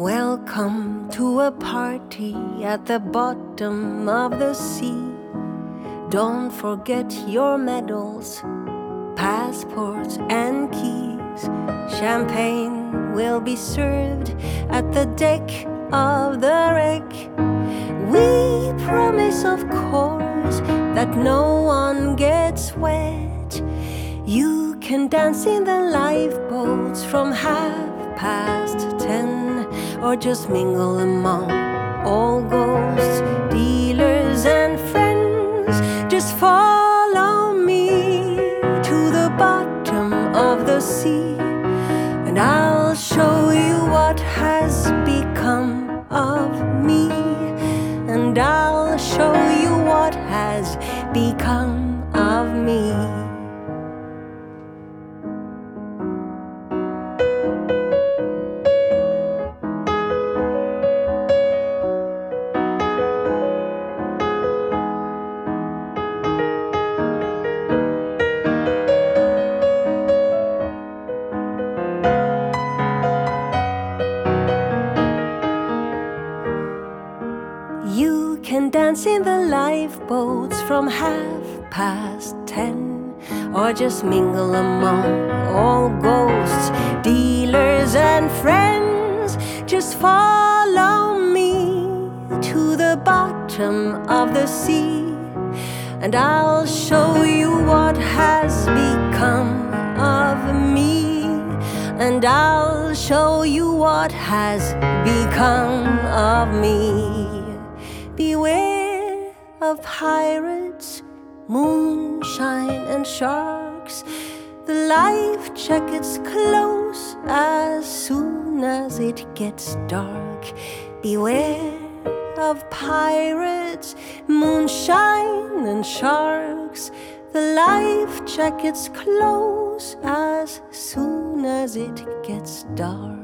Welcome to a party at the bottom of the sea. Don't forget your medals, passports and keys. Champagne will be served at the deck of the wreck. We promise, of course, that no one gets wet. You can dance in the lifeboats from 10:30, or just mingle among all ghosts, dealers and friends. Just follow me to the bottom of the sea, and I'll show you what has become of me. And I'll show you what has become of me. You can dance in the lifeboats from 10:30, or just mingle among all ghosts, dealers and friends. Just follow me to the bottom of the sea, and I'll show you what has become of me. And I'll show you what has become of me. Beware of pirates, moonshine and sharks. The life jackets close as soon as it gets dark. Beware of pirates, moonshine and sharks. The life jackets close as soon as it gets dark.